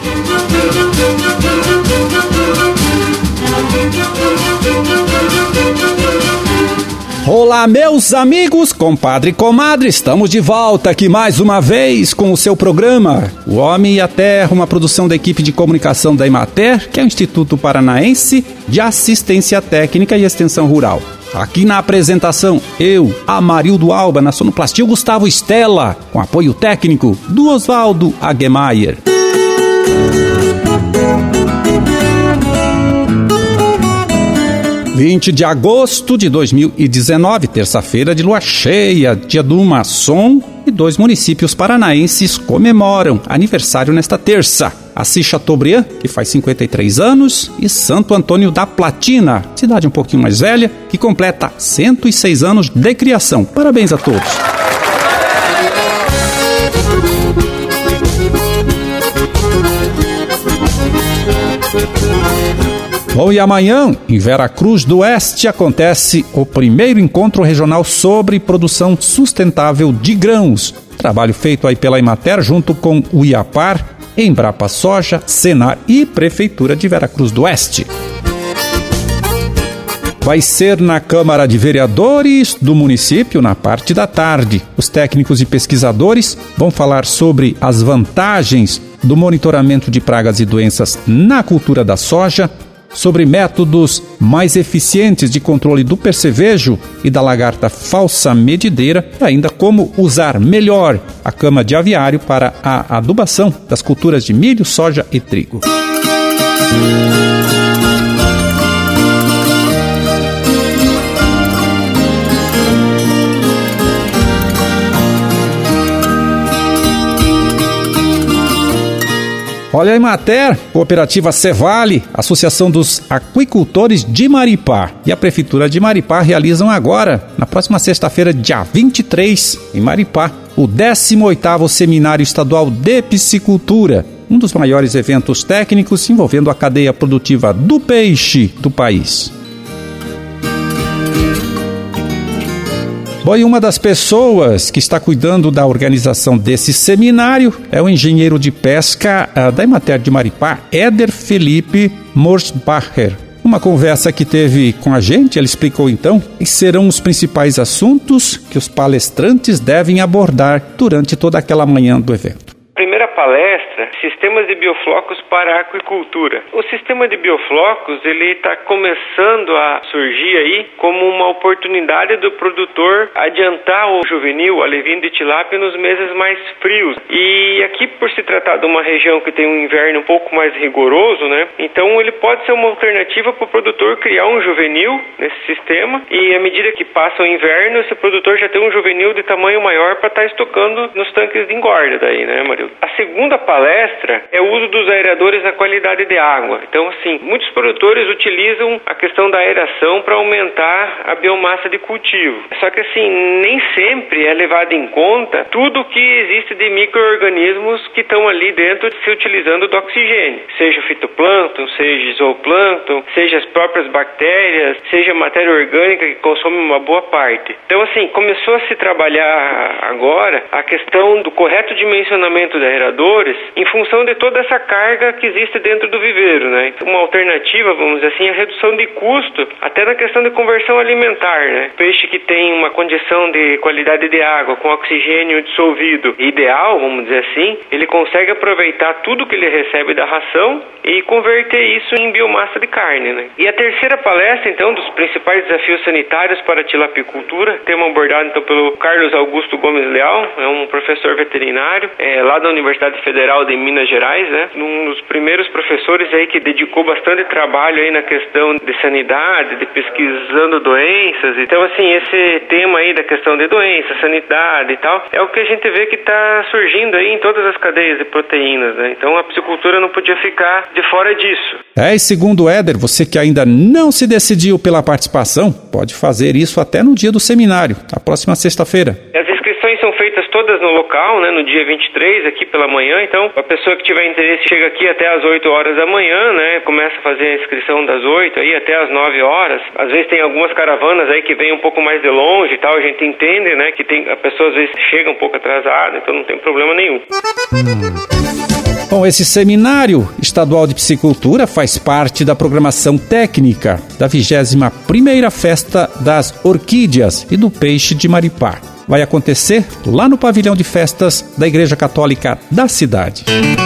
Olá, meus amigos, compadre e comadre, estamos de volta aqui mais uma vez com o seu programa O Homem e a Terra, uma produção da equipe de comunicação da Emater, que é o Instituto Paranaense de Assistência Técnica e Extensão Rural. Aqui na apresentação, eu, Amarildo Alba, na sonoplastia, Gustavo Stella, com apoio técnico do Oswaldo Aguemaier. 20 de agosto de 2019, terça-feira de lua cheia, dia do maçom, e 2 municípios paranaenses comemoram aniversário nesta terça. Assis Chateaubriand, que faz 53 anos, e Santo Antônio da Platina, cidade um pouquinho mais velha, que completa 106 anos de criação. Parabéns a todos. Bom, e amanhã, em Veracruz do Oeste, acontece o primeiro encontro regional sobre produção sustentável de grãos. Trabalho feito aí pela Emater junto com o IAPAR, Embrapa Soja, Senar e Prefeitura de Veracruz do Oeste. Vai ser na Câmara de Vereadores do município na parte da tarde. Os técnicos e pesquisadores vão falar sobre as vantagens do monitoramento de pragas e doenças na cultura da soja, sobre métodos mais eficientes de controle do percevejo e da lagarta falsa medideira e ainda como usar melhor a cama de aviário para a adubação das culturas de milho, soja e trigo. Olha a Emater, Cooperativa Cevale, Associação dos Aquicultores de Maripá e a Prefeitura de Maripá realizam agora, na próxima sexta-feira, dia 23, em Maripá, o 18º Seminário Estadual de Piscicultura, um dos maiores eventos técnicos envolvendo a cadeia produtiva do peixe do país. Bom, e uma das pessoas que está cuidando da organização desse seminário é o engenheiro de pesca da Emater de Maripá, Éder Felipe Morsbacher. Uma conversa que teve com a gente, ele explicou então quais serão os principais assuntos que os palestrantes devem abordar durante toda aquela manhã do evento. Primeira palestra, sistemas de bioflocos para a aquicultura. O sistema de bioflocos, ele está começando a surgir aí como uma oportunidade do produtor adiantar o juvenil, o alevinho de tilápia, nos meses mais frios. E aqui, por se tratar de uma região que tem um inverno um pouco mais rigoroso, né? Então ele pode ser uma alternativa para o produtor criar um juvenil nesse sistema e à medida que passa o inverno, esse produtor já tem um juvenil de tamanho maior para estar estocando nos tanques de engorda daí, né, Marildo? A segunda palestra é o uso dos aeradores na qualidade de água. Então, assim, muitos produtores utilizam a questão da aeração para aumentar a biomassa de cultivo. Só que, assim, nem sempre é levado em conta tudo que existe de micro-organismos que estão ali dentro se utilizando do oxigênio. Seja o fitoplâncton, seja zooplâncton, seja as próprias bactérias, seja a matéria orgânica que consome uma boa parte. Então, assim, começou a se trabalhar agora a questão do correto dimensionamento de aeradores em função de toda essa carga que existe dentro do viveiro, né? Então, uma alternativa, vamos dizer assim, é a redução de custo, até na questão de conversão alimentar, né? Peixe que tem uma condição de qualidade de água com oxigênio dissolvido ideal, vamos dizer assim, ele consegue aproveitar tudo que ele recebe da ração e converter isso em biomassa de carne, né? E a terceira palestra, então, dos principais desafios sanitários para a tilapicultura, tema abordado, então, pelo Carlos Augusto Gomes Leal, é um professor veterinário, lá da Universidade Federal de Minas Gerais, né? Um dos primeiros professores aí que dedicou bastante trabalho aí na questão de sanidade, de pesquisando doenças. Então, assim, esse tema aí da questão de doença, sanidade e tal, é o que a gente vê que está surgindo aí em todas as cadeias de proteínas, né? Então, a piscicultura não podia ficar de fora disso. E segundo o Éder, você que ainda não se decidiu pela participação, pode fazer isso até no dia do seminário, a próxima sexta-feira. As inscrições inscrições são feitas todas no local, né, no dia 23, aqui pela manhã. Então, a pessoa que tiver interesse chega aqui até às 8 horas da manhã, né, começa a fazer a inscrição das 8 aí até às 9 horas. Às vezes tem algumas caravanas aí que vêm um pouco mais de longe e tal, a gente entende, né, que a pessoa às vezes chega um pouco atrasada, então não tem problema nenhum. Bom, esse seminário estadual de piscicultura faz parte da programação técnica da 21ª Festa das Orquídeas e do Peixe de Maripá. Vai acontecer lá no pavilhão de festas da Igreja Católica da cidade.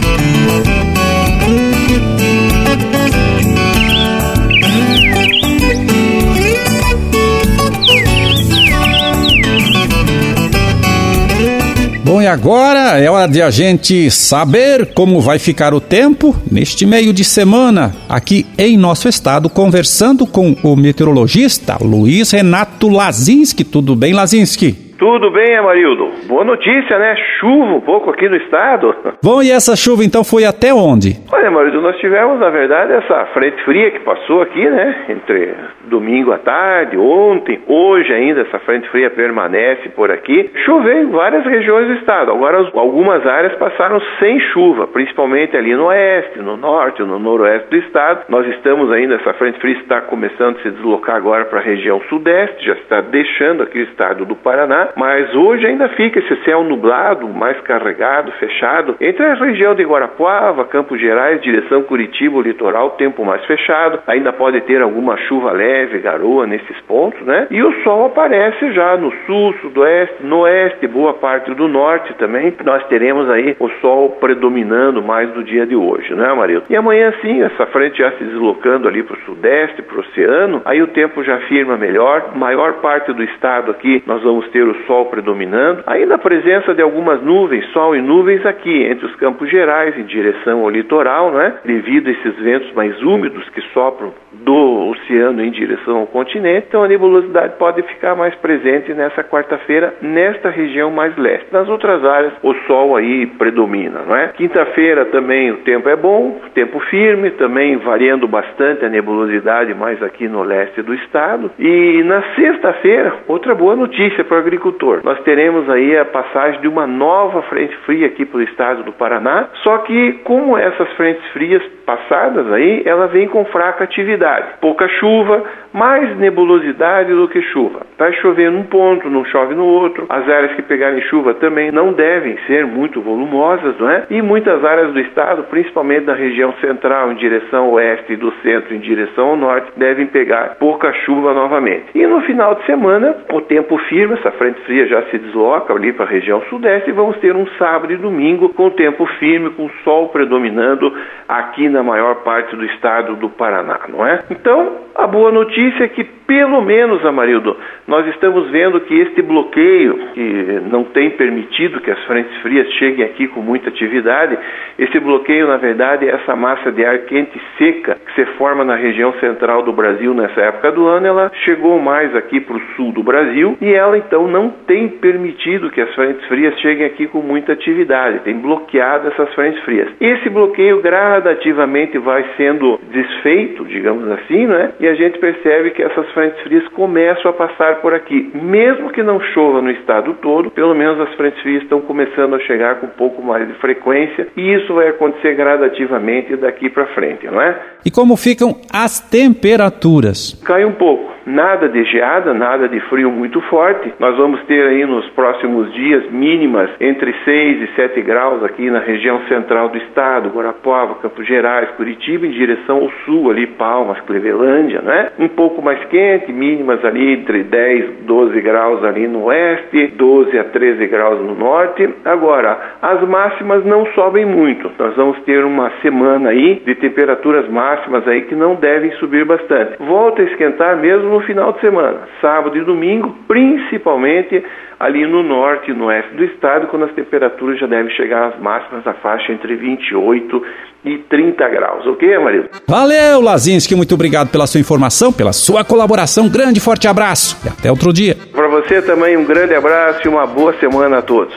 Bom, e agora é hora de a gente saber como vai ficar o tempo neste meio de semana aqui em nosso estado, conversando com o meteorologista Luiz Renato Lazinski. Tudo bem, Lazinski? Tudo bem, Amarildo. Boa notícia, né? Chuva um pouco aqui no estado. Bom, e essa chuva então foi até onde? Olha, Amarildo, nós tivemos, na verdade, essa frente fria que passou aqui, né? Entre domingo à tarde, ontem, hoje ainda, essa frente fria permanece por aqui. Choveu em várias regiões do estado. Agora, algumas áreas passaram sem chuva, principalmente ali no oeste, no norte, no noroeste do estado. Nós estamos ainda, essa frente fria está começando a se deslocar agora para a região sudeste, já está deixando aqui o estado do Paraná. Mas hoje ainda fica esse céu nublado, mais carregado, fechado, entre a região de Guarapuava, Campos Gerais, direção Curitiba, o litoral, tempo mais fechado. Ainda pode ter alguma chuva leve, garoa nesses pontos, né? E o sol aparece já no sul, sudoeste, no oeste, boa parte do norte também. Nós teremos aí o sol predominando mais no dia de hoje, né, Amarildo? E amanhã sim, essa frente já se deslocando ali para o sudeste, para o oceano, aí o tempo já firma melhor. Maior parte do estado aqui nós vamos ter o sol predominando, ainda a presença de algumas nuvens, sol e nuvens aqui entre os Campos Gerais em direção ao litoral, né? Devido a esses ventos mais úmidos que sopram do oceano em direção ao continente, então a nebulosidade pode ficar mais presente nessa quarta-feira, nesta região mais leste. Nas outras áreas, o sol aí predomina, não é? Quinta-feira também o tempo é bom, tempo firme, também variando bastante a nebulosidade mais aqui no leste do estado. E na sexta-feira, outra boa notícia para o agricultor. Nós teremos aí a passagem de uma nova frente fria aqui para o estado do Paraná, só que como essas frentes frias passadas aí, ela vem com fraca atividade, pouca chuva, mais nebulosidade do que chuva. Vai chover num ponto, não chove no outro. As áreas que pegarem chuva também não devem ser muito volumosas, não é? E muitas áreas do estado, principalmente da região central em direção ao oeste e do centro em direção ao norte, devem pegar pouca chuva novamente. E no final de semana, o tempo firme, essa frente fria já se desloca ali para a região sudeste e vamos ter um sábado e domingo com tempo firme, com sol predominando aqui na maior parte do estado do Paraná, não é? Então, a boa notícia é que pelo menos, Amarildo, nós estamos vendo que este bloqueio, que não tem permitido que as frentes frias cheguem aqui com muita atividade, esse bloqueio, na verdade, é essa massa de ar quente e seca que se forma na região central do Brasil nessa época do ano, ela chegou mais aqui para o sul do Brasil e ela, então, não tem permitido que as frentes frias cheguem aqui com muita atividade, tem bloqueado essas frentes frias. Esse bloqueio gradativamente vai sendo desfeito, digamos assim, né? E a gente percebe que essas frentes frias começam a passar por aqui. Mesmo que não chova no estado todo, pelo menos as frentes frias estão começando a chegar com um pouco mais de frequência e isso vai acontecer gradativamente daqui para frente, não é? E como ficam as temperaturas? Cai um pouco. Nada de geada, nada de frio muito forte. Nós vamos ter aí nos próximos dias mínimas entre 6 e 7 graus aqui na região central do estado, Guarapuava, Campos Gerais, Curitiba, em direção ao sul, ali Palmas, Clevelândia, né? Um pouco mais quente, mínimas ali entre 10 e 12 graus ali no oeste, 12 a 13 graus no norte. Agora, as máximas não sobem muito. Nós vamos ter uma semana aí de temperaturas máximas aí que não devem subir bastante. Volta a esquentar mesmo no final de semana, sábado e domingo, principalmente ali no norte e no oeste do estado, quando as temperaturas já devem chegar às máximas da faixa entre 28 e 30 graus. Ok, Amarildo? Valeu, Lazinski, muito obrigado pela sua informação, pela sua colaboração. Grande, forte abraço e até outro dia. Para você também um grande abraço e uma boa semana a todos.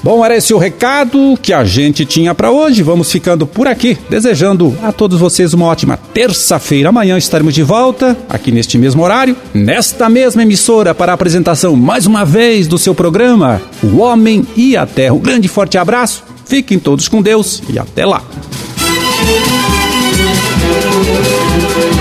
Bom, era esse o recado que a gente tinha para hoje. Vamos ficando por aqui, desejando a todos vocês uma ótima terça-feira. Amanhã estaremos de volta, aqui neste mesmo horário, nesta mesma emissora, para a apresentação, mais uma vez, do seu programa, O Homem e a Terra. Um grande e forte abraço, fiquem todos com Deus e até lá.